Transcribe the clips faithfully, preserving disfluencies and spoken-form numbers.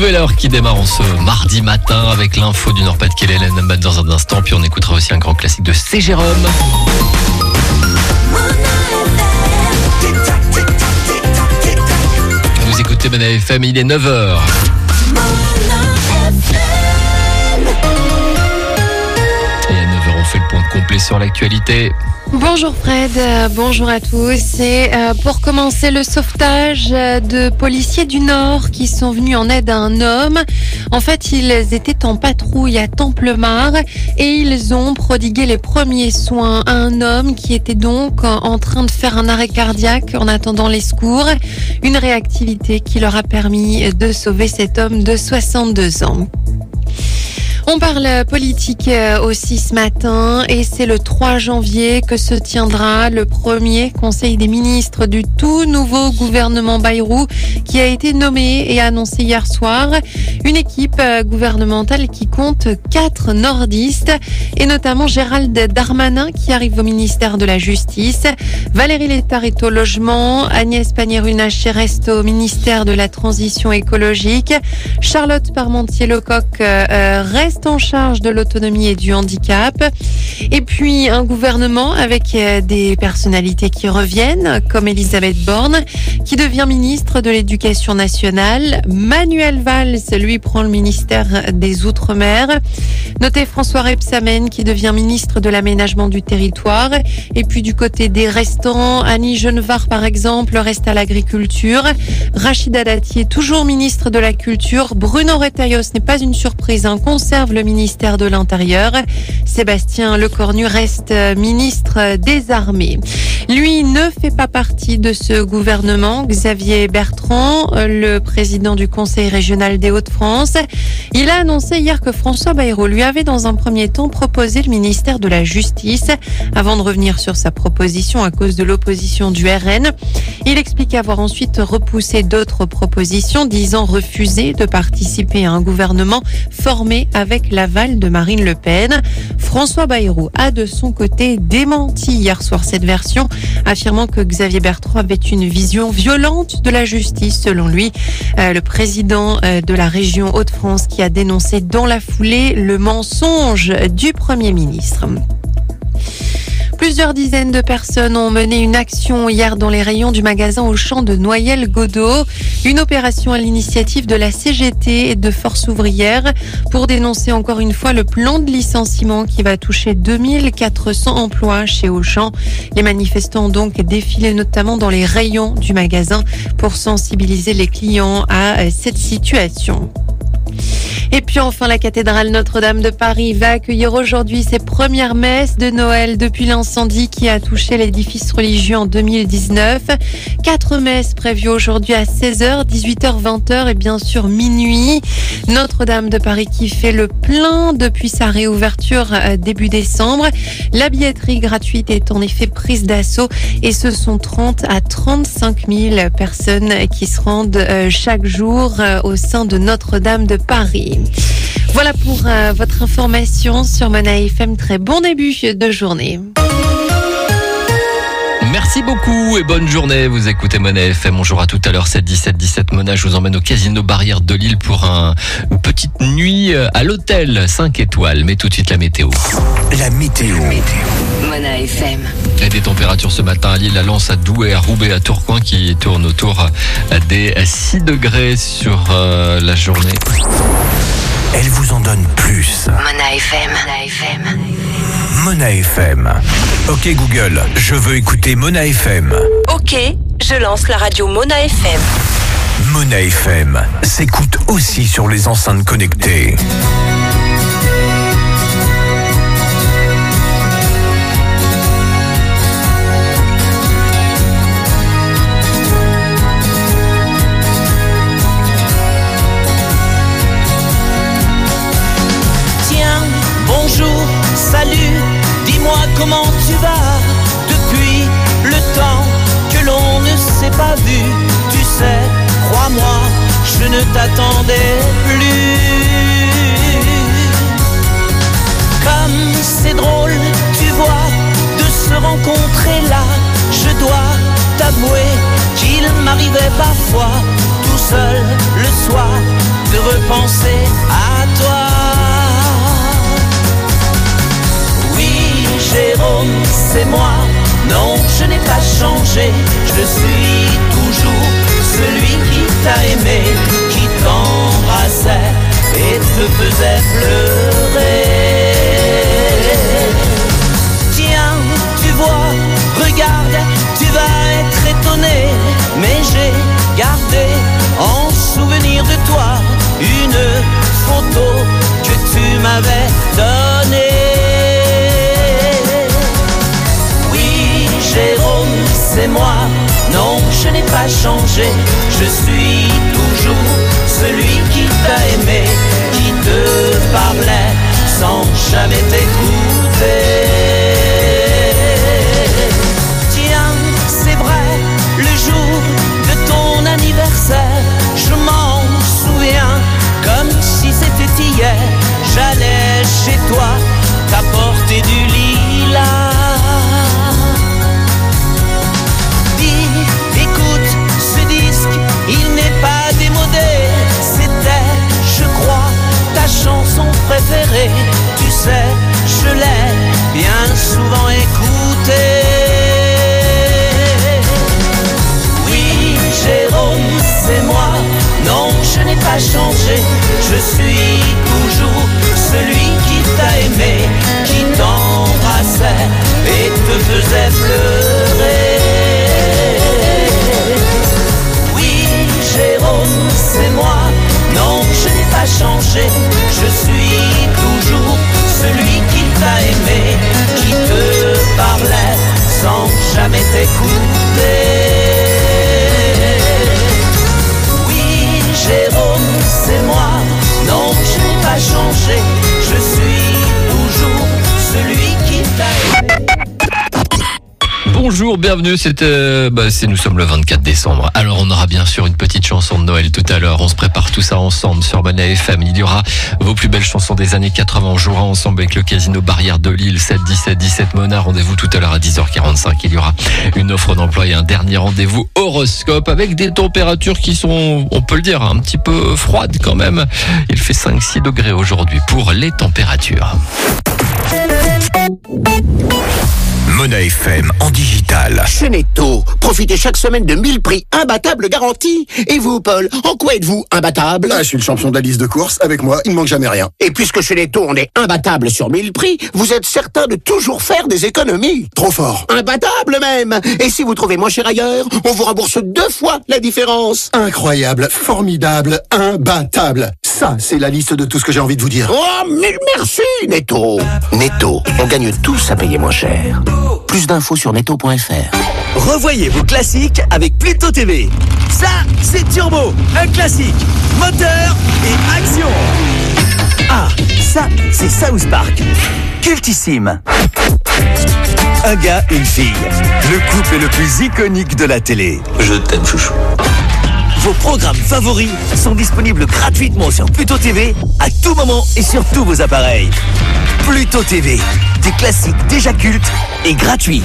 nouvelle heure qui démarre en ce mardi matin avec l'info du Nord-Pas-de-Calais, Hélène dans un instant. Puis on écoutera aussi un grand classique de C. Jérôme. Vous écoutez Mona F M, il est neuf heures. Et à neuf heures, on fait le point complet sur l'actualité. Bonjour Fred, euh, bonjour à tous. Et euh, pour commencer, le sauvetage de policiers du Nord qui sont venus en aide à un homme. En fait, ils étaient en patrouille à Templemar et ils ont prodigué les premiers soins à un homme qui était donc en train de faire un arrêt cardiaque en attendant les secours. Une réactivité qui leur a permis de sauver cet homme de soixante-deux ans. On parle politique aussi ce matin et c'est le trois janvier que se tiendra le premier conseil des ministres du tout nouveau gouvernement Bayrou qui a été nommé et annoncé hier soir. Une équipe gouvernementale qui compte quatre nordistes et notamment Gérald Darmanin qui arrive au ministère de la Justice, Valérie Létard est au logement, Agnès Pannier-Runacher reste au ministère de la Transition écologique, Charlotte Parmentier-Lecocq euh, reste en charge de l'autonomie et du handicap. Et puis un gouvernement avec des personnalités qui reviennent, comme Elisabeth Borne, qui devient ministre de l'Éducation nationale. Manuel Valls, lui, prend le ministère des Outre-mer. Notez François Rebsamen, qui devient ministre de l'Aménagement du territoire. Et puis du côté des restants, Annie Genevard, par exemple, reste à l'agriculture. Rachida Dati, toujours ministre de la Culture. Bruno Retailleau, ce n'est pas une surprise, un conserve le ministère de l'Intérieur. Sébastien Lecornu reste ministre des Armées. Lui ne fait pas partie de ce gouvernement. Xavier Bertrand, le président du Conseil régional des Hauts-de-France, il a annoncé hier que François Bayrou lui avait dans un premier temps proposé le ministère de la Justice avant de revenir sur sa proposition à cause de l'opposition du R N. Il explique avoir ensuite repoussé d'autres propositions, disant refuser de participer à un gouvernement formé avec l'aval de Marine Le Pen. François Bayrou a de son côté démenti hier soir cette version, affirmant que Xavier Bertrand avait une vision violente de la justice. Selon lui, euh, le président euh, de la région Hauts-de-France qui a dénoncé dans la foulée le mensonge du Premier ministre. Plusieurs dizaines de personnes ont mené une action hier dans les rayons du magasin Auchan de Noyelles-Godault. Une opération à l'initiative de la C G T et de Force ouvrière pour dénoncer encore une fois le plan de licenciement qui va toucher deux mille quatre cents emplois chez Auchan. Les manifestants ont donc défilé notamment dans les rayons du magasin pour sensibiliser les clients à cette situation. Et puis enfin, la cathédrale Notre-Dame de Paris va accueillir aujourd'hui ses premières messes de Noël depuis l'incendie qui a touché l'édifice religieux en deux mille dix-neuf. Quatre messes prévues aujourd'hui à seize heures, dix-huit heures, vingt heures et bien sûr minuit. Notre-Dame de Paris qui fait le plein depuis sa réouverture début décembre. La billetterie gratuite est en effet prise d'assaut et ce sont trente à trente-cinq mille personnes qui se rendent chaque jour au sein de Notre-Dame de Paris. Voilà pour euh, votre information sur Mona F M. Très bon début de journée. Merci beaucoup et bonne journée. Vous écoutez Mona F M. On jouera tout à l'heure sept dix-sept dix-sept. Mona, je vous emmène au Casino Barrière de Lille pour un, une petite nuit à l'hôtel cinq étoiles. Mais tout de suite la météo. La météo. Mona F M. Et des températures ce matin à Lille, à Lens, à Douai, à Roubaix, à Tourcoing qui tournent autour des six degrés sur euh, la journée. Elle vous en donne plus. Mona F M. Mona F M. Mona F M. Ok Google, je veux écouter Mona F M. Ok, je lance la radio Mona F M. Mona F M s'écoute aussi sur les enceintes connectées. Salut, dis-moi comment tu vas depuis le temps que l'on ne s'est pas vu. Tu sais, crois-moi, je ne t'attendais plus. Comme c'est drôle, tu vois, de se rencontrer là. Je dois t'avouer qu'il m'arrivait parfois tout seul le soir de repenser à toi. Oui, Jérôme, c'est moi. Non, je n'ai pas changé. Je suis toujours celui qui t'a aimé, qui t'embrassait et te faisait pleurer. Tiens, tu vois, regarde, tu vas être étonné, mais j'ai gardé en souvenir de toi une photo que tu m'avais donnée. Oui, Jérôme, c'est moi. Non, je n'ai pas changé. Je suis toujours celui qui t'a aimé, qui te parlait sans jamais t'écouter. Tiens, c'est vrai, le jour de ton anniversaire, je m'en souviens comme si c'était hier. J'allais chez toi t'apporter du lilas. Dis, écoute, ce disque, il n'est pas démodé. C'était, je crois, ta chanson préférée. Tu sais, je l'ai bien souvent écoutée. Oui, Jérôme, c'est moi. Non, je n'ai pas changé. Je suis toujours celui qui t'a aimé, qui t'embrassait et te faisait pleurer. Oui, Jérôme, c'est moi. Non, je n'ai pas changé. Je suis toujours celui qui t'a aimé, qui te parlait sans jamais t'écouter. Oui, Jérôme, c'est moi. Non, je n'ai pas changé. Je suis toujours celui qui t'a aimé. Bonjour, bienvenue, c'est, euh, bah, c'est, nous sommes le vingt-quatre décembre. Alors on aura bien sûr une petite chanson de Noël tout à l'heure. On se prépare tout ça ensemble sur Mona F M. Il y aura vos plus belles chansons des années quatre-vingts. On jouera ensemble avec le Casino Barrière de Lille, sept dix-sept dix-sept Mona. Rendez-vous tout à l'heure à dix heures quarante-cinq. Il y aura une offre d'emploi et un dernier rendez-vous horoscope avec des températures qui sont, on peut le dire, un petit peu froides quand même. Il fait cinq six degrés aujourd'hui pour les températures. Mona F M en digital. Chez Netto, profitez chaque semaine de mille prix imbattables garantis. Et vous, Paul, en quoi êtes-vous imbattable? Ah, je suis le champion de la liste de courses. Avec moi, il ne manque jamais rien. Et puisque chez Netto, on est imbattable sur mille prix, vous êtes certain de toujours faire des économies. Trop fort. Imbattable même. Et si vous trouvez moins cher ailleurs, on vous rembourse deux fois la différence. Incroyable, formidable, imbattable. Ça, c'est la liste de tout ce que j'ai envie de vous dire. Oh, mille merci, Netto. Netto, on gagne tous à payer moins cher. Plus d'infos sur netto point f r. Revoyez vos classiques avec Pluto T V. Ça, c'est Turbo, un classique, moteur et action. Ah, ça, c'est South Park, cultissime. Un gars, une fille, le couple le plus iconique de la télé. Je t'aime, chouchou. Vos programmes favoris sont disponibles gratuitement sur Pluto T V à tout moment et sur tous vos appareils. Pluto T V, des classiques déjà cultes et gratuits.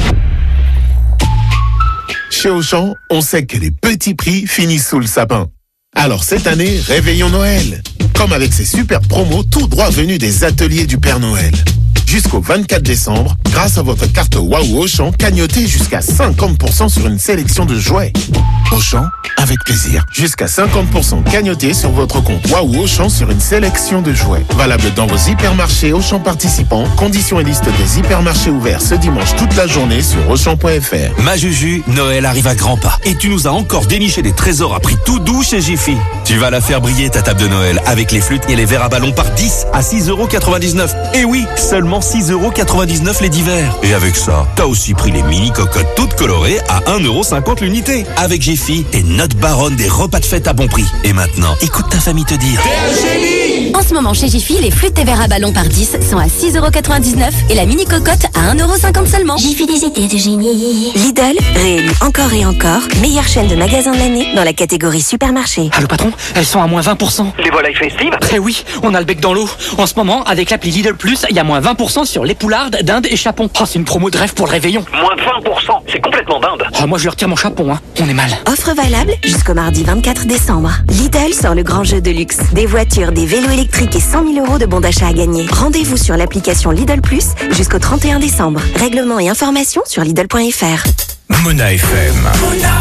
Chez Auchan, on sait que les petits prix finissent sous le sapin. Alors cette année, réveillons Noël. Comme avec ces super promos tout droit venus des ateliers du Père Noël. Jusqu'au vingt-quatre décembre, grâce à votre carte Waouh Auchan, cagnotez jusqu'à cinquante pour cent sur une sélection de jouets. Auchan, avec plaisir. Jusqu'à cinquante pour cent cagnotés sur votre compte Waouh Auchan sur une sélection de jouets. Valable dans vos hypermarchés Auchan participants. Conditions et liste des hypermarchés ouverts ce dimanche toute la journée sur Auchan point f r. Ma Juju, Noël arrive à grands pas. Et tu nous as encore déniché des trésors à prix tout doux chez Jiffy. Tu vas la faire briller ta table de Noël avec les flûtes et les verres à ballon par dix à six euros quatre-vingt-dix-neuf. Et oui, seulement six euros quatre-vingt-dix-neuf les dix verres. Et avec ça, t'as aussi pris les mini cocottes toutes colorées à un euro cinquante l'unité. Avec Jiffy, t'es notre baronne des repas de fête à bon prix. Et maintenant, écoute ta famille te dire: T'es un génie! En ce moment, chez Jiffy, les flûtes et verres à ballon par dix sont à six euros quatre-vingt-dix-neuf et la mini cocotte à un euro cinquante seulement. Jiffy, des idées de génie. Lidl, réélu encore et encore, meilleure chaîne de magasins de l'année dans la catégorie supermarché. Allô patron, elles sont à moins vingt pour cent. Les volailles festives? Eh oui, on a le bec dans l'eau. En ce moment, avec l'appli Lidl Plus, il y a moins vingt pour cent sur les poulardes, dindes et chapons. Oh, c'est une promo de rêve pour le réveillon. Moins vingt pour cent, c'est complètement dinde. Oh, moi je leur retire mon chapon, hein. On est mal. Offre valable jusqu'au mardi vingt-quatre décembre. Lidl sort le grand jeu de luxe. Des voitures, des vélos électriques et cent mille euros de bons d'achat à gagner. Rendez-vous sur l'application Lidl Plus jusqu'au trente et un décembre. Règlement et informations sur Lidl point F R. Mona F M. Mona.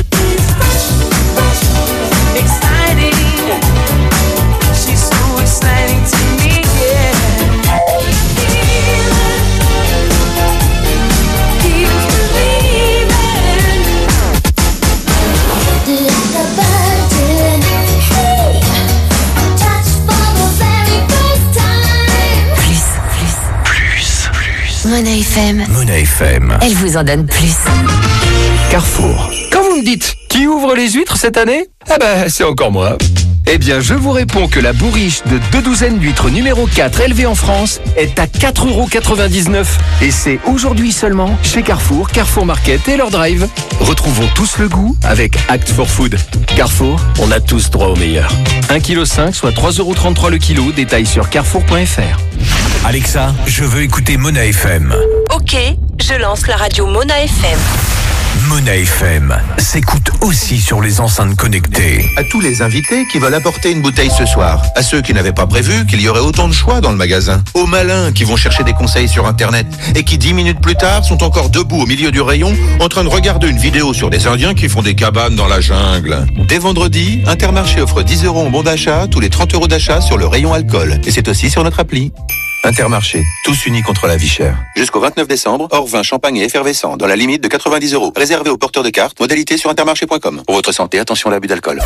Mona F M. Mona F M. Elle vous en donne plus. Carrefour. Quand vous me dites qui ouvre les huîtres cette année, eh ben c'est encore moi. Eh bien, je vous réponds que la bourriche de deux douzaines d'huîtres numéro quatre élevée en France est à quatre euros quatre-vingt-dix-neuf. Et c'est aujourd'hui seulement chez Carrefour, Carrefour Market et leur drive. Retrouvons tous le goût avec Act for Food. Carrefour, on a tous droit au meilleur. un virgule cinq kilos, soit trois euros trente-trois le kilo. Détail sur carrefour point F R. Alexa, je veux écouter Mona F M. Ok, je lance la radio Mona F M. Mona F M s'écoute aussi sur les enceintes connectées. À tous les invités qui veulent apporter une bouteille ce soir. À ceux qui n'avaient pas prévu qu'il y aurait autant de choix dans le magasin. Aux malins qui vont chercher des conseils sur Internet et qui dix minutes plus tard sont encore debout au milieu du rayon en train de regarder une vidéo sur des Indiens qui font des cabanes dans la jungle. Dès vendredi, Intermarché offre dix euros en bon d'achat tous les trente euros d'achat sur le rayon alcool. Et c'est aussi sur notre appli. Intermarché, tous unis contre la vie chère. Jusqu'au vingt-neuf décembre, hors vin, champagne et effervescent, dans la limite de quatre-vingt-dix euros. Réservé aux porteurs de cartes, modalité sur intermarché point com. Pour votre santé, attention à l'abus d'alcool.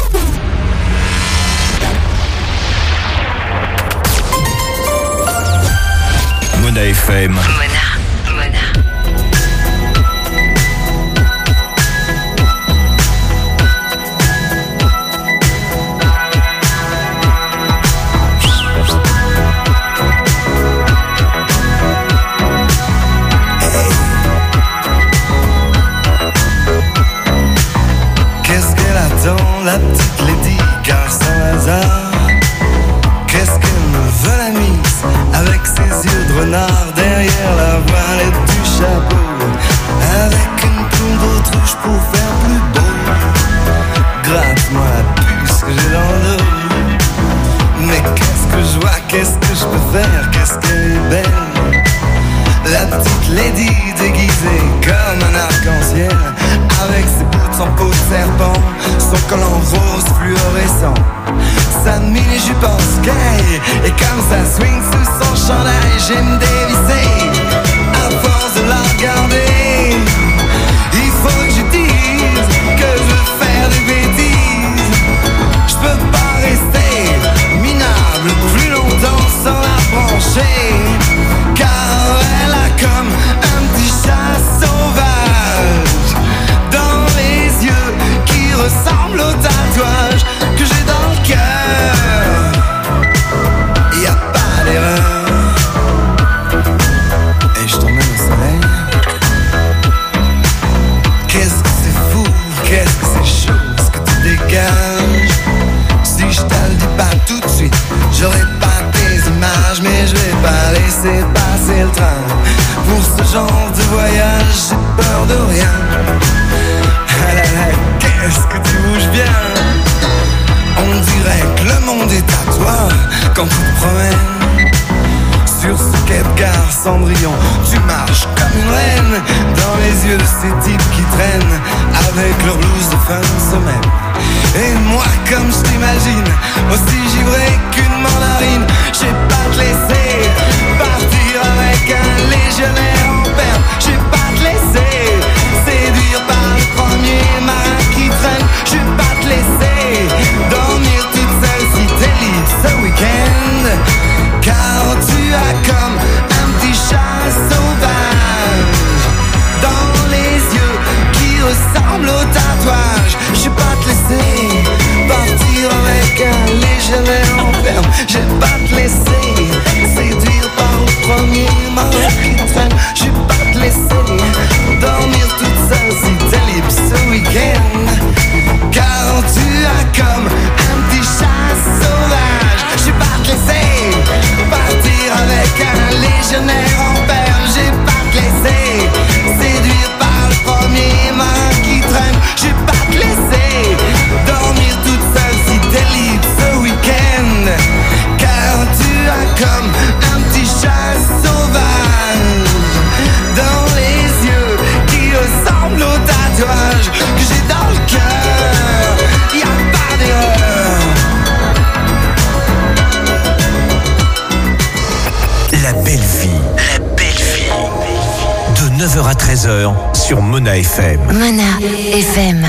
Mona F M. Mona, Mona. La petite Lady, car sans hasard, qu'est-ce qu'elle me veut la mise avec ses yeux de renard derrière la voilette du chapeau, avec une plume d'autruche pour faire plus beau. Gratte-moi la puce que j'ai dans le dos. Mais qu'est-ce que je vois, qu'est-ce que je peux faire, qu'est-ce qu'elle est belle. La petite Lady déguisée comme un arc-en-ciel, avec ses boots en peau de serpent, son collant rose fluorescent, sa mini-jupe en sky, et comme ça swing sous son chandail, j'aime dévisser, à force de la regarder. Il faut que je dise que je veux faire des bêtises. Je peux pas rester minable plus longtemps sans la brancher, car elle a comme un petit chat sauvage dans les yeux qui ressemblent au tatouage que j'ai dans le cœur. Y a pas d'erreur. Et je t'emmène au soleil. Qu'est-ce que c'est fou, qu'est-ce que c'est chaud, ce que tu dégages. Si je te le dis pas tout de suite, j'aurais pas tes images, mais je vais pas laisser passer le train. Pour ce genre de voyage, j'ai peur de rien. Ah là là, qu'est-ce que tu bouges bien. On dirait que le monde est à toi quand tu te promènes. Sur ce quai de gare Cendrillon, tu marches comme une reine dans les yeux de ces types qui traînent avec leur blouse de fin de semaine. Et moi comme je t'imagine, aussi givré qu'une mandarine, je vais pas te laisser partir avec un légionnaire en perme. Je vais pas te laisser séduire par le premier marin qui traîne. Je vais pas te laisser dormir toute seule si t'es libre ce week-end, car tu as comme un petit chat sauvage dans les yeux qui ressemblent au tatouage. Je vais pas te laisser partir avec un légionnaire en ferme. Je vais pas te laisser séduire par le premier mort qui traîne. Je vais pas te laisser dormir toute seule si t'es libre ce week-end. Car tu as comme un petit chat sauvage. Je vais pas te laisser partir avec un légionnaire en perles. Je vais pas te laisser séduire par le premier mort qui traîne. Je vais pas te laisser dormir toute seule si t'es libre ce week-end. Car tu as comme un petit chat sauvage dans les yeux qui ressemblent au tatouage que j'ai dans le cœur. Y'a pas d'erreur. La belle vie. La belle vie. De neuf heures à treize heures sur Mona F M. Mona F M.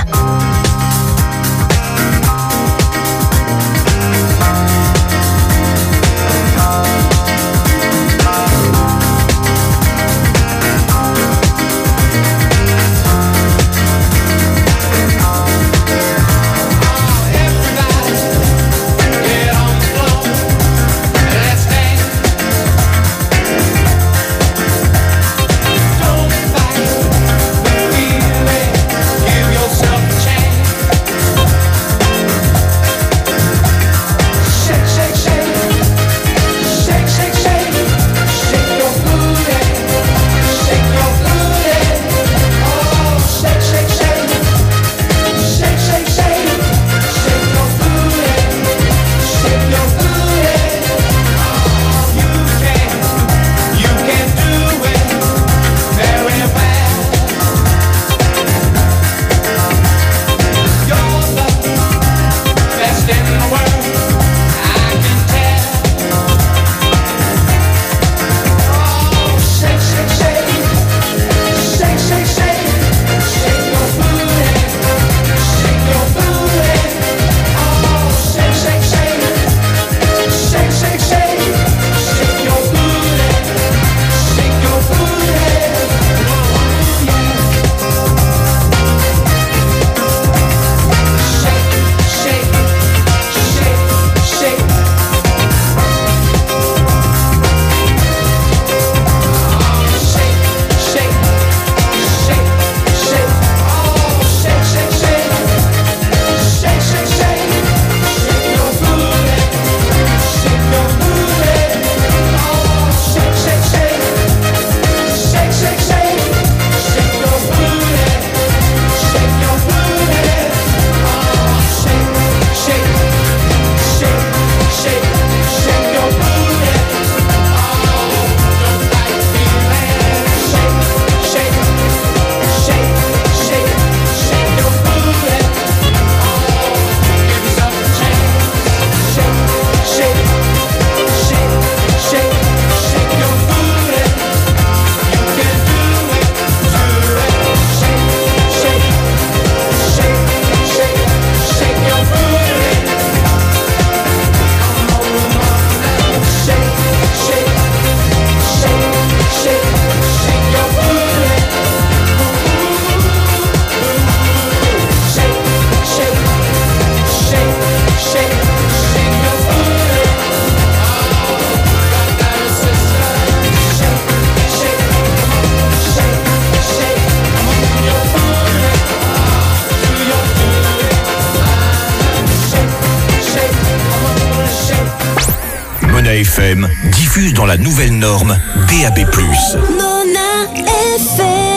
F M diffuse dans la nouvelle norme D A B plus. Mona F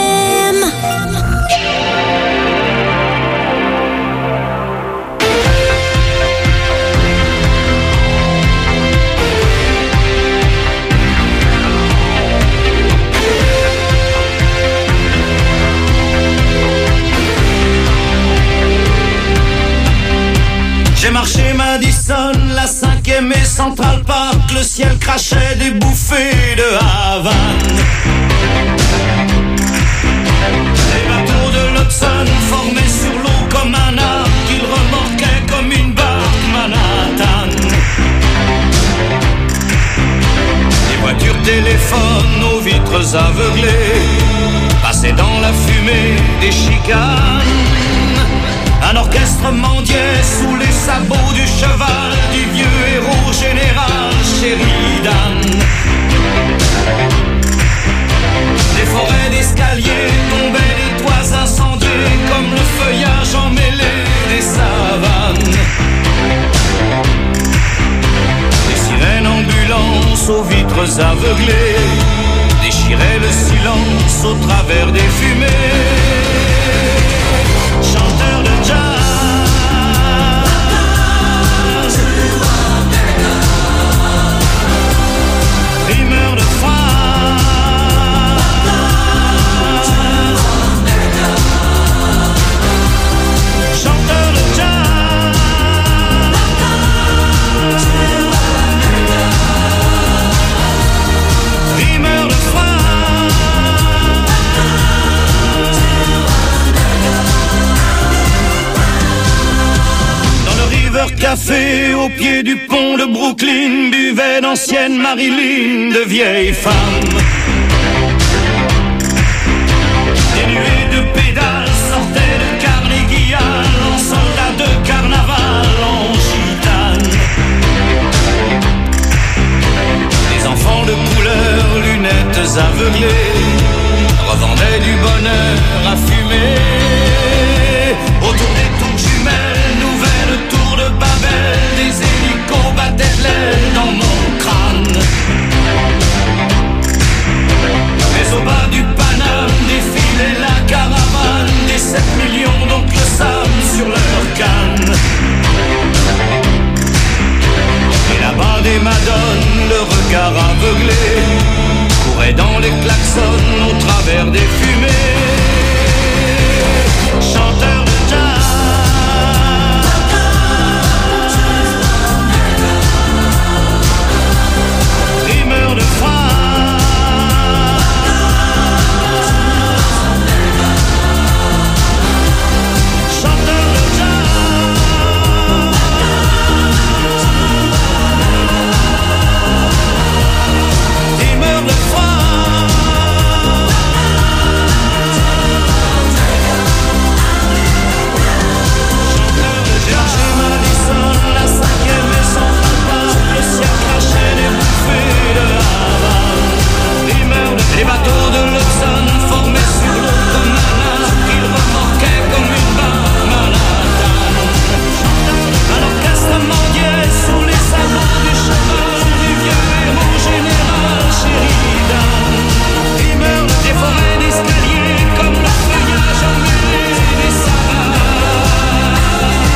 M. J'ai marché Madison, la cinquième et Central Park, le ciel crachait des bouffées de Havane. Les bateaux de l'Hudson formaient sur l'eau comme un arc, qu'ils remorquaient comme une barque Manhattan. Des voitures téléphones aux vitres aveuglées passaient dans la fumée des chicanes. Un orchestre mendiait sous les sabots du cheval du vieux héros général chéri lunettes aveuglées déchiraient le silence au travers des fumées. Chanteur de jazz, rimeur de phrases, chanteur de jazz, rimeur de phrases. Dans le River Café, au pied du pont de Brooklyn, buvaient d'anciennes Marilyn, de vieilles femmes. Dénuées de pédales, sortaient de Carnegie Hall, en soldats de carnaval, en gitane. Des enfants de couleur, lunettes aveuglées, revendaient du bonheur à fumer. Autour des tours jumelles, nouvelle tour de Babel, des hélicos battaient de l'aile dans mon crâne. Mais au bas du Paname défilait la caravane des sept millions d'oncles Sam sur leur canne. Et là-bas des madones, le regard aveuglé, couraient dans les klaxons au travers des fumées. Chanteur de jazz, rimeur de phrases, chanteur de jazz, rimeur de phrases. Chercher Madison, la cinquième et sans pas, le ciel crachait des bouffées de Havane. Rimeur de les bateaux de l'Hudson formés sur l'eau de Manhattan, qu'ils remorquaient comme une barre Manhattan. Un orchestre mendiait sous les sabots du cheval du vieux héros général Sheridan. Rimeur des forêts d'escalier comme le feuillage emmêlé des savanes.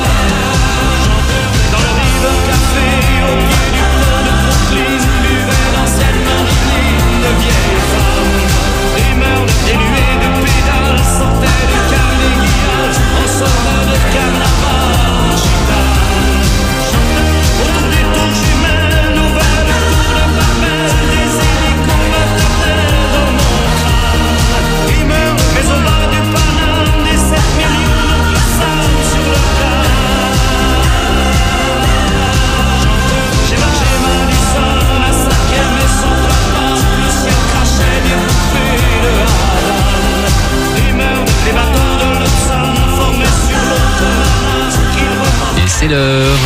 Dans le River Café, au pied du pont de Brooklyn, buvaient d'anciennes Marilyn, de vieilles femmes. Rimeurs dénuées de pédales, sortaient de Carnegie Hall, en soldats de carnaval, gitane. Autour des tours jumelles, nouvelle tour de Babel, des hélicos battaient dans mon crâne. Rimeurs, mais au bas du Paname, des sept millions de Sam sur le J'ai marché Madison, la cinquième et sans pas, le ciel crachait des bouffées de Havane. Rimeur, les bateaux de l'Hudson formés sur l'eau de Manhattan, qu'ils remontent. Et c'est l'heure.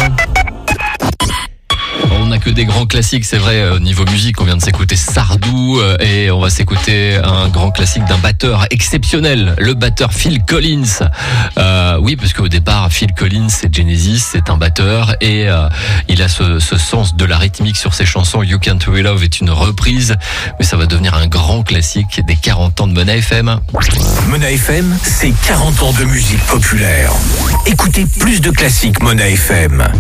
On n'a que des grands classiques, c'est vrai, au niveau musique, on vient de s'écouter Sardou euh, et on va s'écouter un grand classique d'un batteur exceptionnel, le batteur Phil Collins. Euh, oui, parce qu'au départ, Phil Collins, c'est Genesis, c'est un batteur et euh, il a ce, ce sens de la rythmique sur ses chansons. You Can't We Love est une reprise, mais ça va devenir un grand classique des quarante ans de Mona F M. Mona F M, c'est quarante ans de musique populaire. Écoutez plus de classiques Mona F M.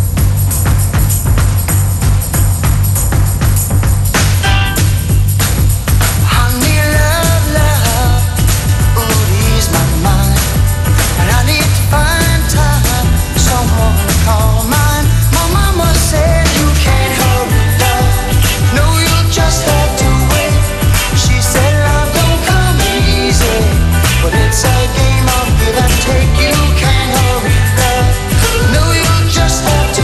It's a game of give and take. You can't hurry, love. No, you just have to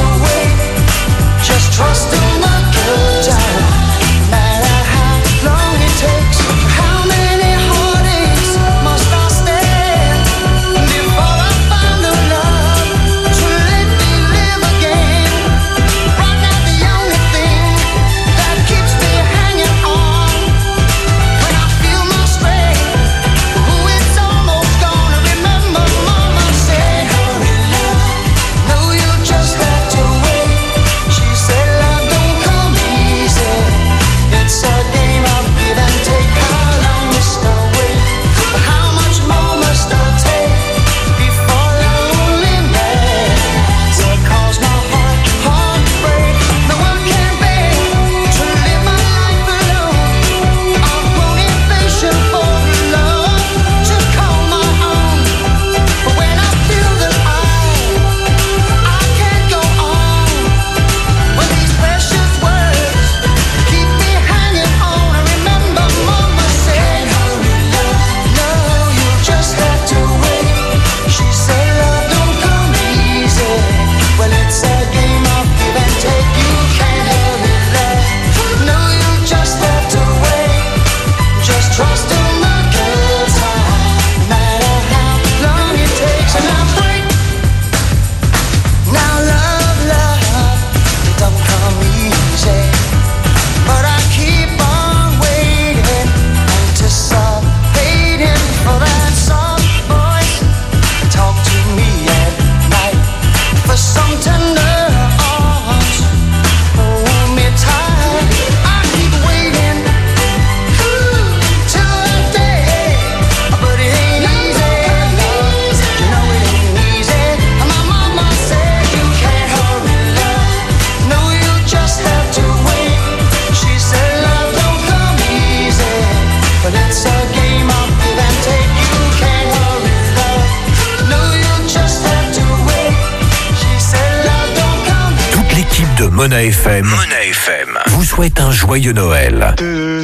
Mona F M, Mona F M vous souhaite un joyeux Noël.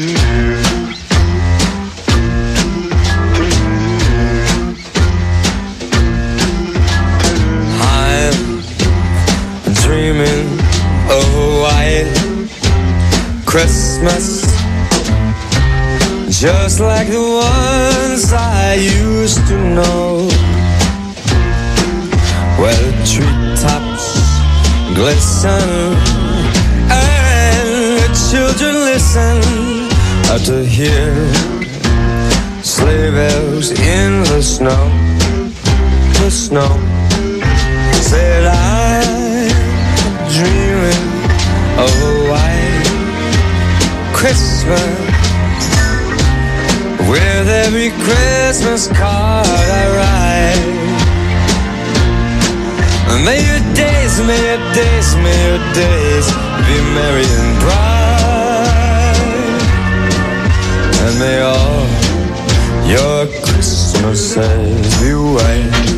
Dreaming of a white Christmas, just like the ones I used to know, where the treetops glisten and the children listen to hear sleigh bells in the snow, the snow. Said I'm dreaming of a white Christmas, with every Christmas card I write. May your days, may your days, may your days be merry and bright, and may all your Christmases be white.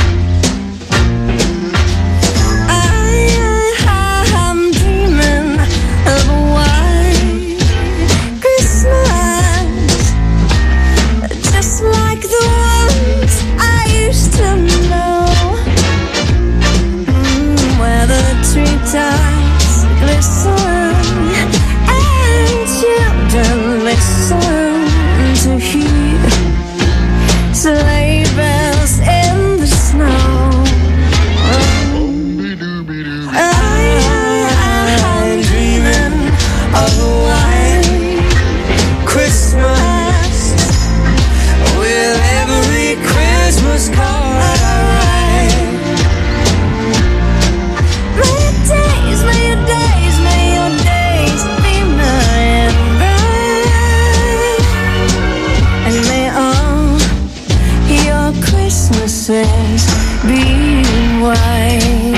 Treetops glisten and children listen to hear sleigh bells in the snow. I'm dreaming of a white Christmas, with every Christmas card I write. May your days, may your days be merry and bright, and may all your Christmases be white.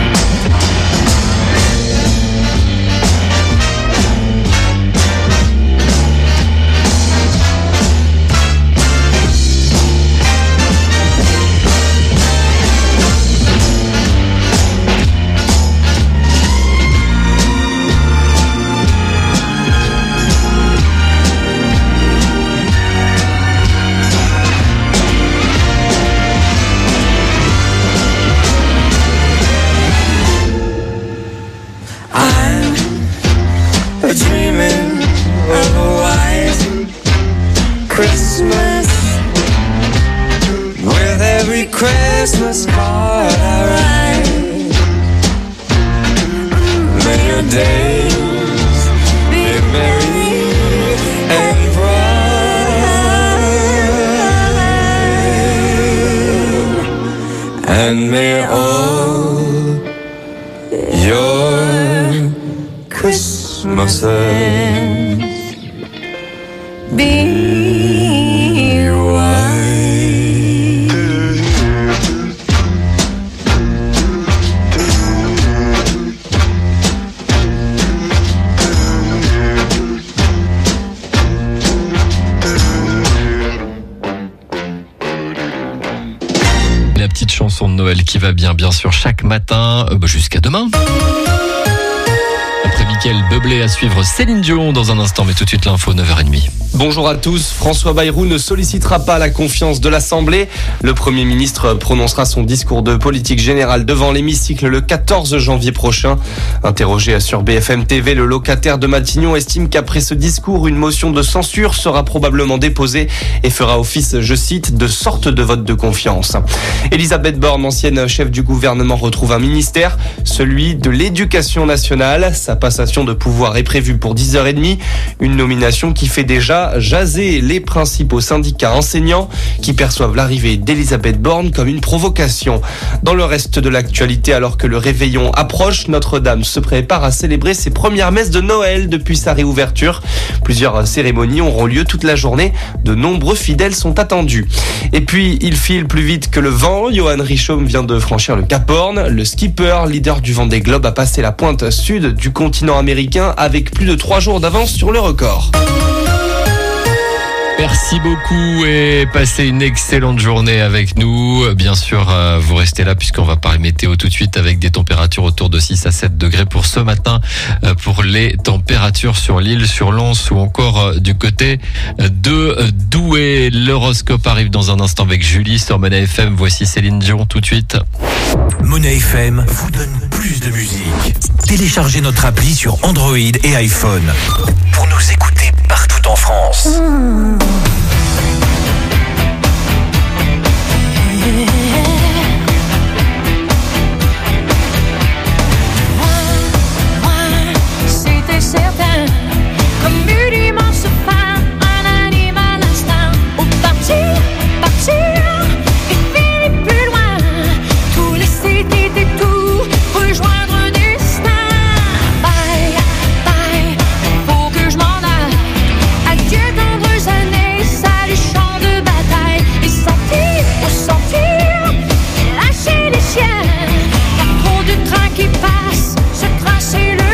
Dreaming of a white Christmas, with every Christmas card I write. May your days be merry and bright, and may all your Christmas be white. La petite chanson de Noël qui va bien, bien sûr, chaque matin, euh, bah, jusqu'à demain. Après Mickaël Bublé, à suivre Céline Dion dans un instant, mais tout de suite l'info, neuf heures trente. Bonjour à tous. François Bayrou ne sollicitera pas la confiance de l'Assemblée. Le Premier ministre prononcera son discours de politique générale devant l'hémicycle le quatorze janvier prochain. Interrogé sur B F M T V, le locataire de Matignon estime qu'après ce discours, une motion de censure sera probablement déposée et fera office, je cite, de sorte de vote de confiance. Elisabeth Borne, ancienne chef du gouvernement, retrouve un ministère, celui de l'Éducation nationale. Sa passation de pouvoir est prévue pour dix heures trente. Une nomination qui fait déjà jaser les principaux syndicats enseignants qui perçoivent l'arrivée d'Elisabeth Borne comme une provocation. Dans le reste de l'actualité, alors que le réveillon approche, Notre-Dame se prépare à célébrer ses premières messes de Noël depuis sa réouverture. Plusieurs cérémonies auront lieu toute la journée. De nombreux fidèles sont attendus. Et puis, il file plus vite que le vent. Johan Richomme vient de franchir le Cap Horn. Le skipper, leader du Vendée Globe, a passé la pointe sud du continent américain avec plus de trois jours d'avance sur le record. Merci beaucoup et passez une excellente journée avec nous. Bien sûr, euh, vous restez là puisqu'on va parler météo tout de suite avec des températures autour de six à sept degrés pour ce matin. Euh, pour les températures sur l'île, sur Lens ou encore euh, du côté de Douai. L'horoscope arrive dans un instant avec Julie sur Mona F M. Voici Céline Dion tout de suite. Mona F M vous donne plus de musique. Téléchargez notre appli sur Android et iPhone pour nous écouter partout en France. Mmh. C'était certain, comme une immense fin, un animal instinct. Au partir, partir, et puis plus loin, tout laisser et tout, rejoindre un destin. Bye, bye, faut que je m'en aille. Adieu tendres années, salut champ de bataille. Et sentir, ressentir, lâcher les chiens. Y'a trop de trains qui passent, ce train c'est le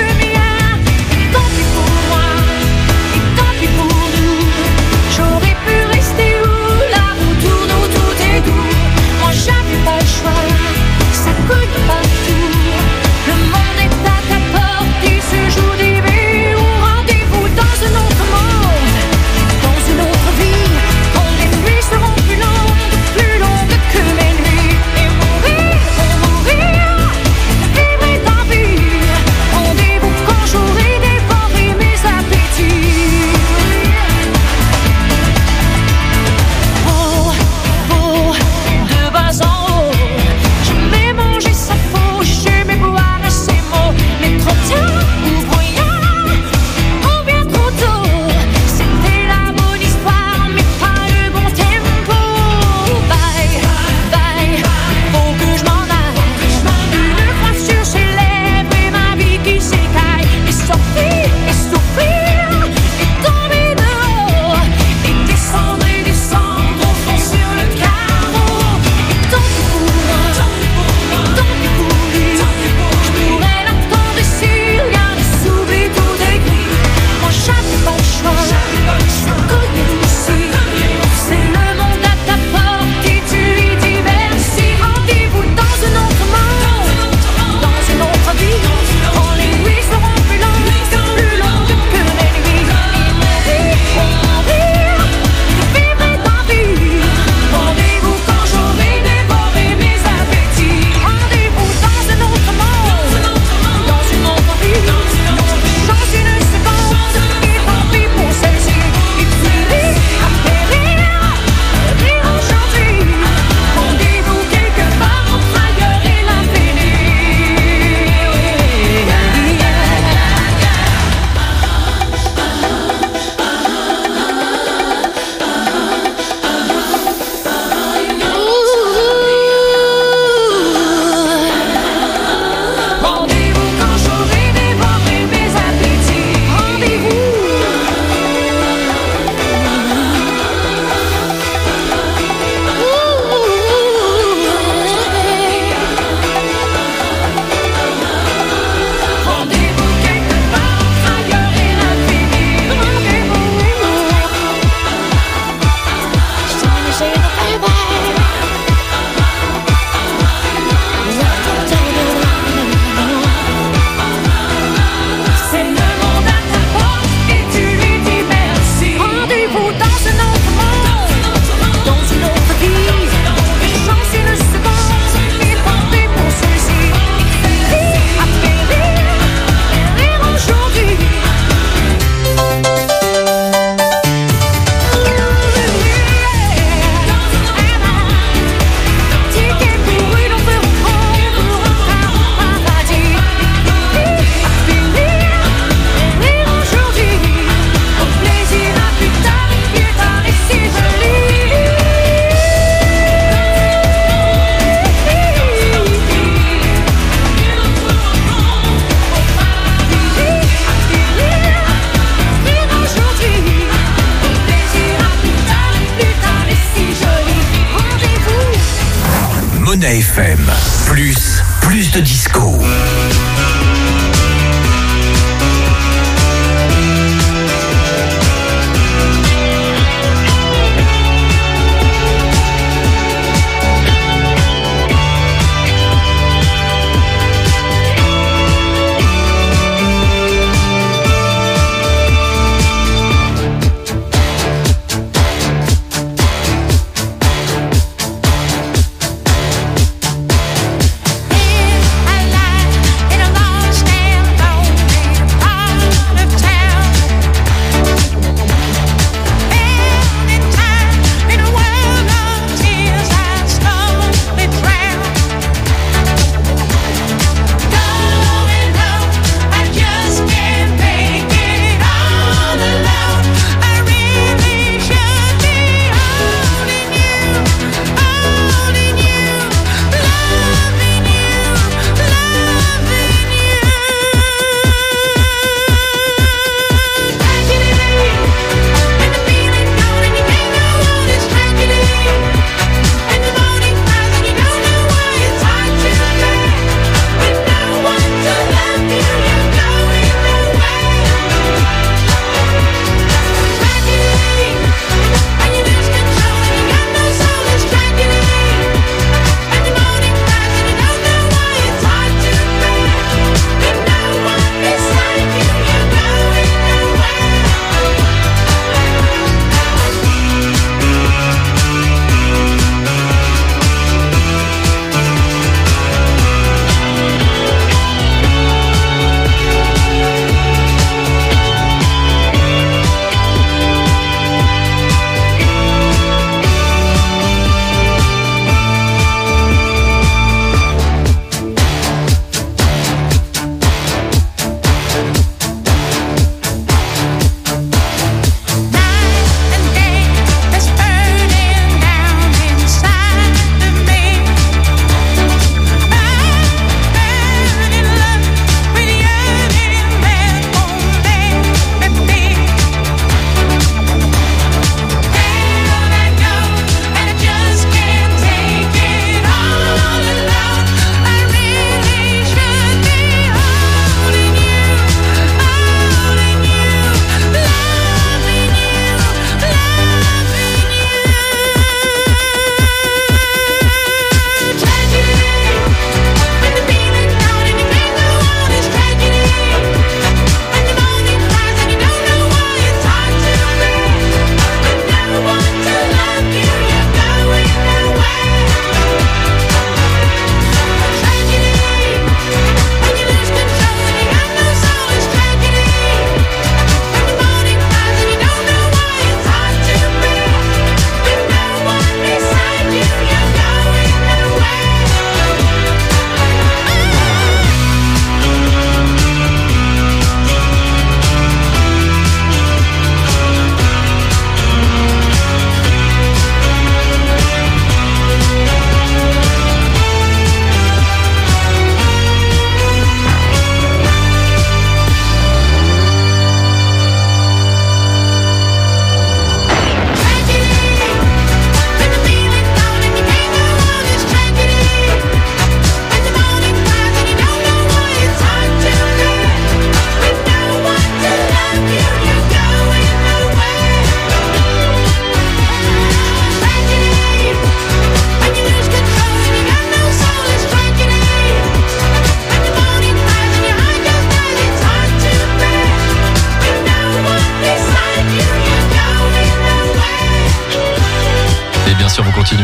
Mona F M. Plus, plus de disco.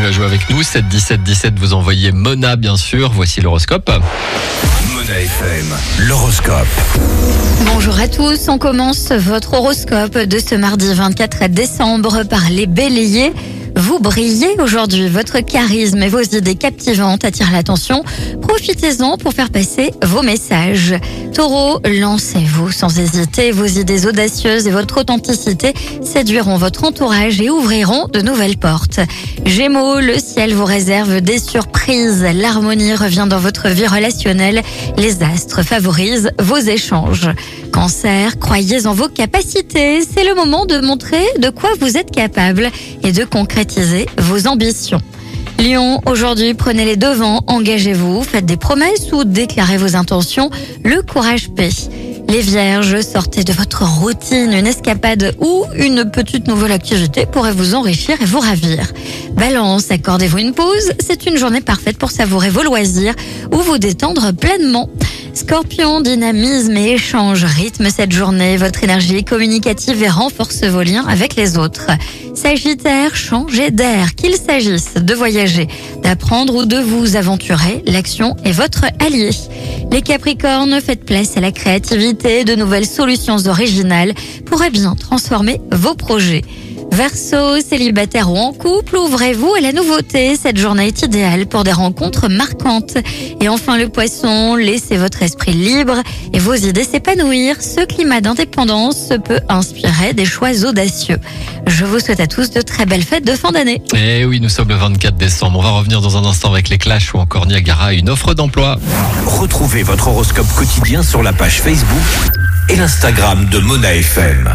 continuez à jouer avec nous. sept dix-sept dix-sept, vous envoyez Mona, bien sûr. Voici l'horoscope. Mona F M, l'horoscope. Bonjour à tous, on commence votre horoscope de ce mardi vingt-quatre décembre par les béliers. Vous brillez aujourd'hui, votre charisme et vos idées captivantes attirent l'attention. Profitez-en pour faire passer vos messages. Taureau, lancez-vous sans hésiter. Vos idées audacieuses et votre authenticité séduiront votre entourage et ouvriront de nouvelles portes. Gémeaux, le ciel vous réserve des surprises. L'harmonie revient dans votre vie relationnelle. Les astres favorisent vos échanges. Cancer, croyez en vos capacités. C'est le moment de montrer de quoi vous êtes capable et de concrétiser vos ambitions. Lion, aujourd'hui, prenez les devants, engagez-vous, faites des promesses ou déclarez vos intentions. Le courage paie. Les Vierges, sortez de votre routine, une escapade ou une petite nouvelle activité pourrait vous enrichir et vous ravir. Balance, accordez-vous une pause, c'est une journée parfaite pour savourer vos loisirs ou vous détendre pleinement. Scorpion, dynamisme et échange rythme cette journée. Votre énergie est communicative et renforce vos liens avec les autres. Sagittaire, changez d'air. Qu'il s'agisse de voyager, d'apprendre ou de vous aventurer, l'action est votre allié. Les Capricornes, faites place à la créativité. De nouvelles solutions originales pourraient bien transformer vos projets. Verseau, célibataire ou en couple, ouvrez-vous à la nouveauté. Cette journée est idéale pour des rencontres marquantes. Et enfin le Poisson, laissez votre esprit libre et vos idées s'épanouir. Ce climat d'indépendance peut inspirer des choix audacieux. Je vous souhaite à tous de très belles fêtes de fin d'année. Et oui, nous sommes le vingt-quatre décembre. On va revenir dans un instant avec les Clash ou encore Niagara, une offre d'emploi. Retrouvez votre horoscope quotidien sur la page Facebook et l'Instagram de Mona F M.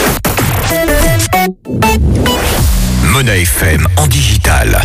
Mona F M en digital.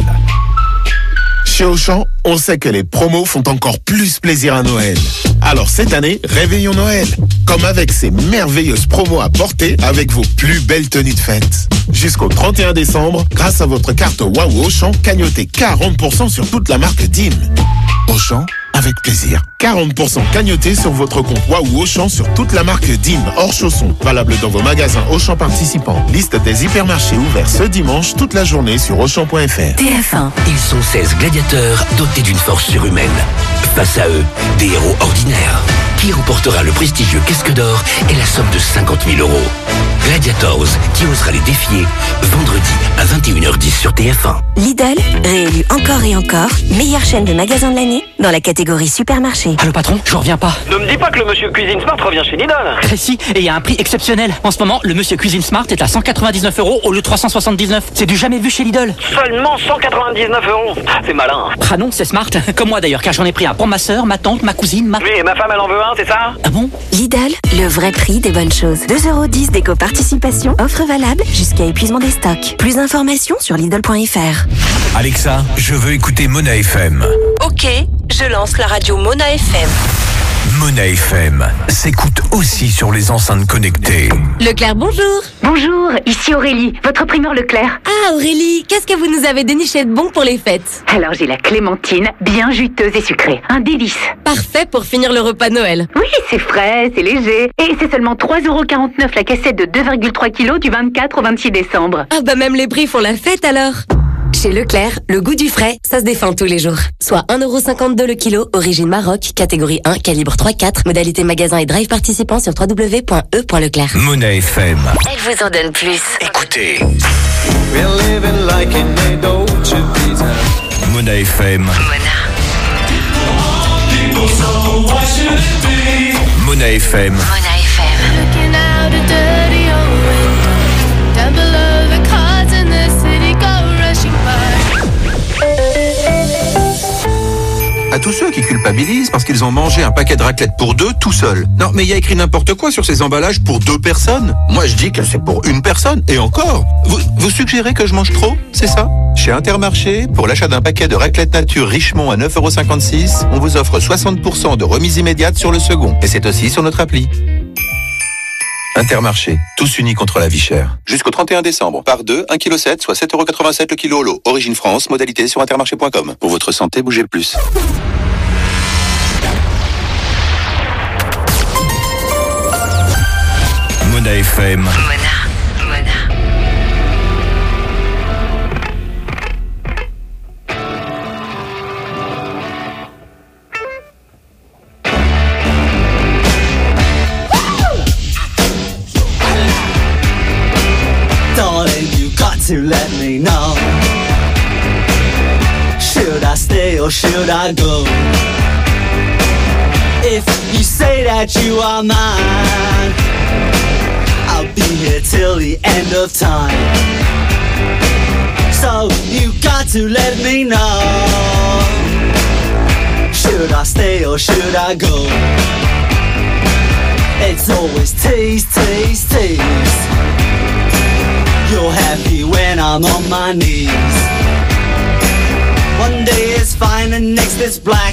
Chez Auchan, on sait que les promos font encore plus plaisir à Noël. Alors cette année, réveillons Noël. Comme avec ces merveilleuses promos à porter avec vos plus belles tenues de fête. Jusqu'au trente et un décembre, grâce à votre carte Waouh Auchan, cagnotez quarante pour cent sur toute la marque D I M. Auchan, avec plaisir. quarante pour cent cagnotés sur votre compte Waouh Auchan sur toute la marque D I M hors chaussons. Valable dans vos magasins Auchan participants. Liste des hypermarchés ouverts ce dimanche toute la journée sur Auchan point F R. T F un. Ils sont seize gladiateurs dotés d'une force surhumaine. Face à eux, des héros ordinaires. Qui remportera le prestigieux casque d'or et la somme de cinquante mille euros? Gladiators, qui osera les défier? Vendredi à vingt et une heures dix sur T F un. Lidl, réélu encore et encore, meilleure chaîne de magasins de l'année dans la catégorie supermarché. Allô patron, je reviens pas. Ne me dis pas que le monsieur Cuisine Smart revient chez Lidl. Précis, et il y a un prix exceptionnel. En ce moment, le monsieur Cuisine Smart est à cent quatre-vingt-dix-neuf euros au lieu de trois cent soixante-dix-neuf. C'est du jamais vu chez Lidl. Seulement cent quatre-vingt-dix-neuf euros. C'est malin. Ah non, c'est smart. Comme moi d'ailleurs, car j'en ai pris un pour ma sœur, ma tante, ma cousine, ma... Oui, et ma femme elle en veut un, c'est ça? Ah bon? Lidl, le vrai prix des bonnes choses. deux euros dix d'éco-participation, offre valable jusqu'à épuisement des stocks. Plus d'informations sur Lidl point F R. Alexa, je veux écouter Mona F M. Ok, je lance la radio Mona F M. Mona F M s'écoute aussi sur les enceintes connectées. Leclerc, bonjour. Bonjour, ici Aurélie, votre primeur Leclerc. Ah Aurélie, qu'est-ce que vous nous avez déniché de bon pour les fêtes? Alors j'ai la clémentine, bien juteuse et sucrée, un délice. Parfait pour finir le repas de Noël. Oui, c'est frais, c'est léger. Et c'est seulement trois euros quarante-neuf la cassette de deux virgule trois kilos du vingt-quatre au vingt-six décembre. Ah bah même les prix font la fête alors. Chez Leclerc, le goût du frais, ça se défend tous les jours. Soit un euro cinquante-deux le kilo, origine Maroc, catégorie un, calibre trois quatre, modalité magasin et drive participant sur w w w point e point leclerc. Mona F M. Elle vous en donne plus. Écoutez. Mona F M. Mona F M. Mona F M. À tous ceux qui culpabilisent parce qu'ils ont mangé un paquet de raclette pour deux tout seuls. Non, mais il y a écrit n'importe quoi sur ces emballages pour deux personnes. Moi, je dis que c'est pour une personne. Et encore, vous, vous suggérez que je mange trop, c'est ça? Chez Intermarché, pour l'achat d'un paquet de raclette nature Richemont à neuf euros cinquante-six, on vous offre soixante pour cent de remise immédiate sur le second. Et c'est aussi sur notre appli. Intermarché, tous unis contre la vie chère. Jusqu'au trente et un décembre. Par deux, un virgule sept kilos, soit sept euros quatre-vingt-sept le kilo au lot. Origine France, modalité sur intermarché point com. Pour votre santé, bougez plus. Mona F M. Mona. Mona. to let me know. Should I stay or should I go? If you say that you are mine, I'll be here till the end of time. So you got to let me know. Should I stay or should I go? It's always tease, tease, tease. You're happy when I'm on my knees. One day it's fine and next it's black.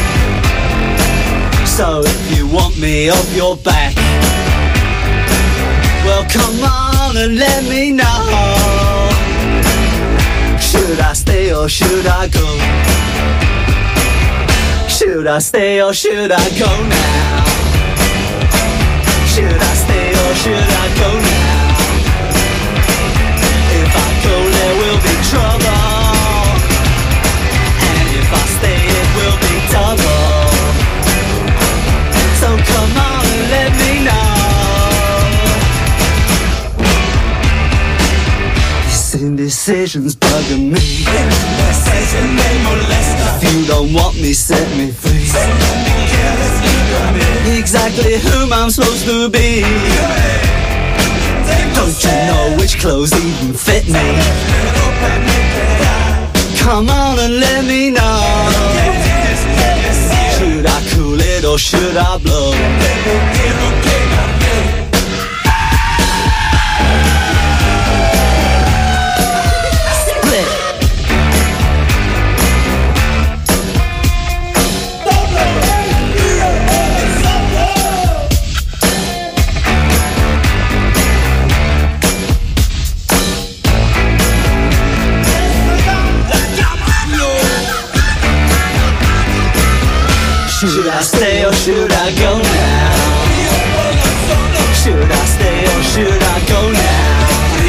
So if you want me off your back, well come on and let me know. Should I stay or should I go? Should I stay or should I go now? Should I stay or should I go now? If I go there will be trouble, and if I stay it will be double. So come on and let me know. These indecisions bugging me. If you don't want me, set me free. Exactly whom I'm supposed to be. Don't you know which clothes even fit me? Come on and let me know. Should I cool it or should I blow? Should I stay or should I go now? Should I stay or should I go now?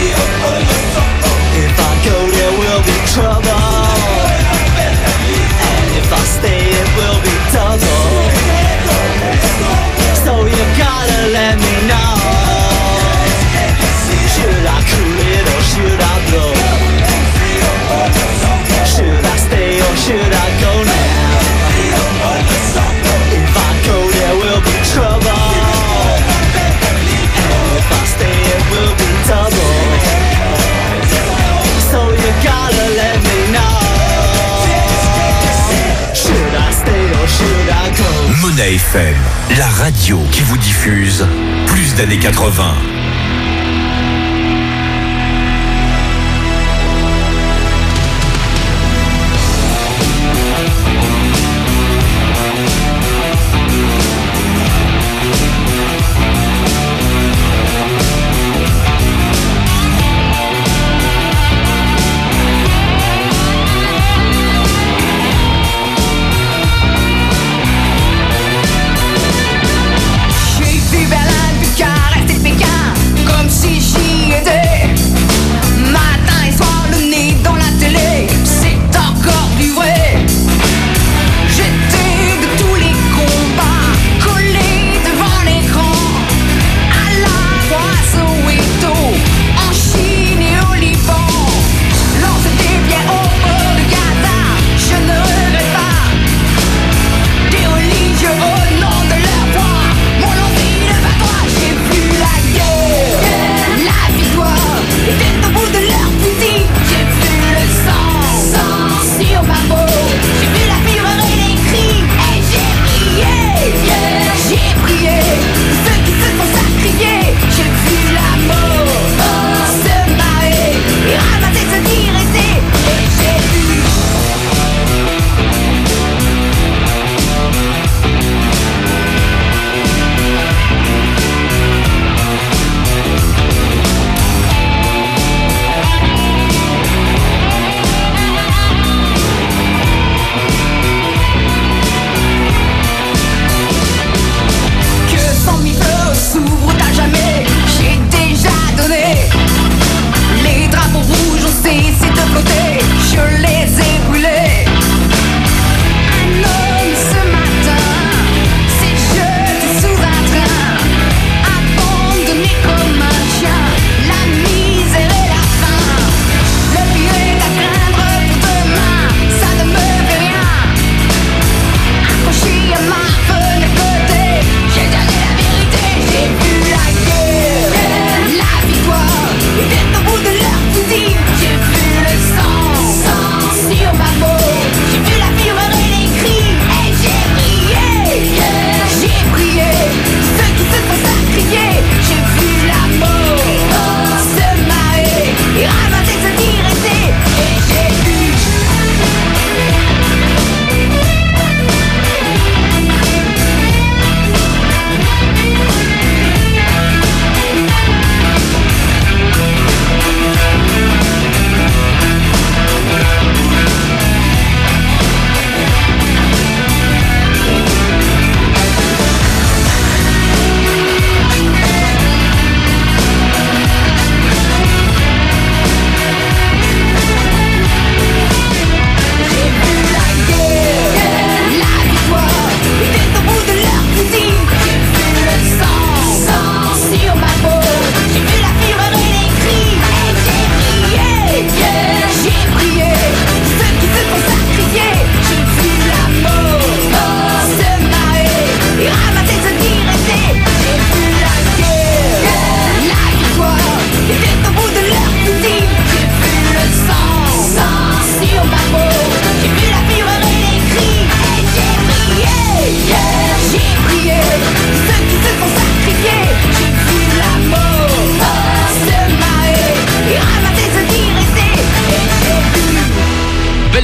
If I go there will be trouble, and if I stay it will be double. So you gotta let me know. Should I cool it or should I blow? Should I stay or should I go now? If I go there will be trouble, and if I stay it will be double. So you gotta let me know. Should I stay or should I go? Mona F M, la radio qui vous diffuse plus d'années quatre-vingts. Je suis plus belle, plus caresse et pékin.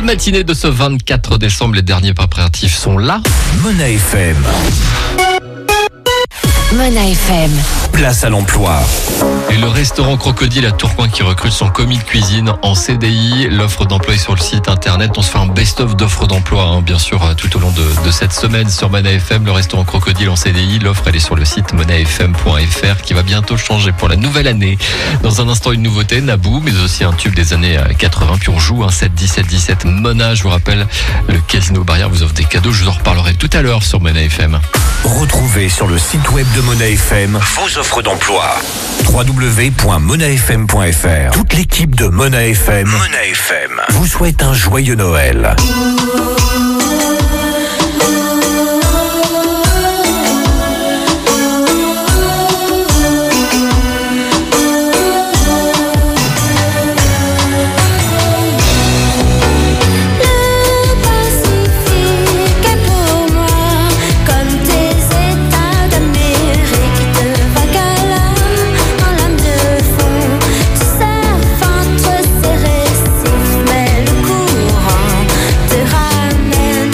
matinée de ce vingt-quatre décembre, les derniers préparatifs sont là. Mona F M. Mona F M. Place à l'emploi. Et le restaurant Crocodile à Tourcoing qui recrute son commis de cuisine en C D I. L'offre d'emploi est sur le site internet. On se fait un best-of d'offres d'emploi, hein, bien sûr, tout au long de, de cette semaine sur Mona F M. Le restaurant Crocodile en C D I. L'offre, elle est sur le site mona f m point f r qui va bientôt changer pour la nouvelle année. Dans un instant, une nouveauté, Naboo, mais aussi un tube des années quatre-vingts. Puis on joue un sept dix-sept dix-sept Mona. Je vous rappelle, le Casino Barrière vous offre des cadeaux. Je vous en reparlerai tout à l'heure sur Mona F M. Retrouvez sur le site web de Mona F M vos offres d'emploi. w w w point mona f m point f r. Toute l'équipe de Mona F M, Mona F M vous souhaite un joyeux Noël. Mais le courant te ramène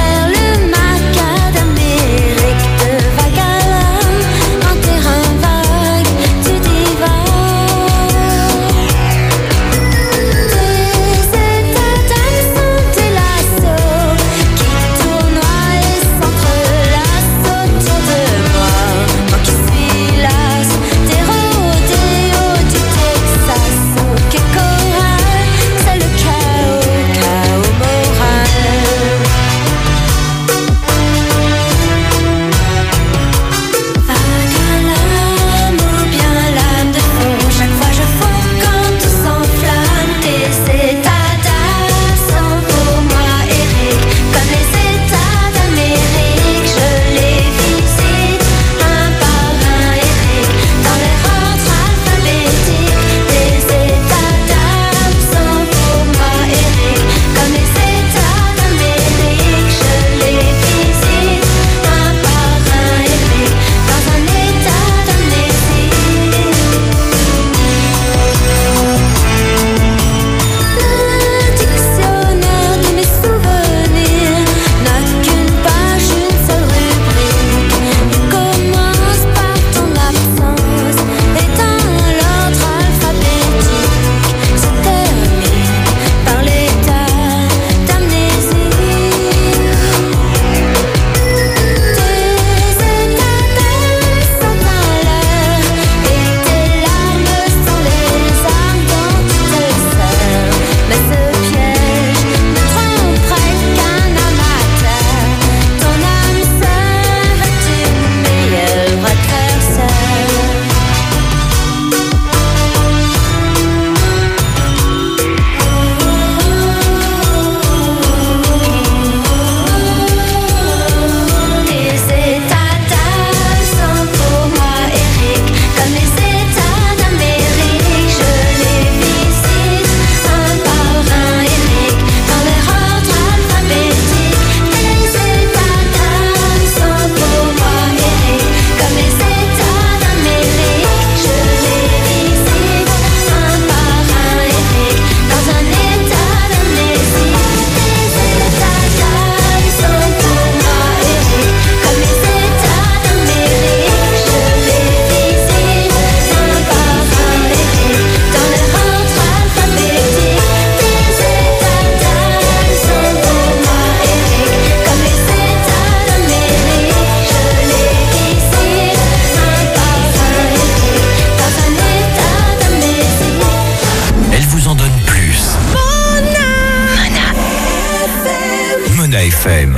F M.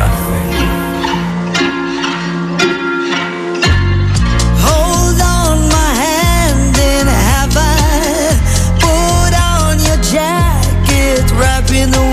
Hold on my hand and have I put on your jacket, wrapping the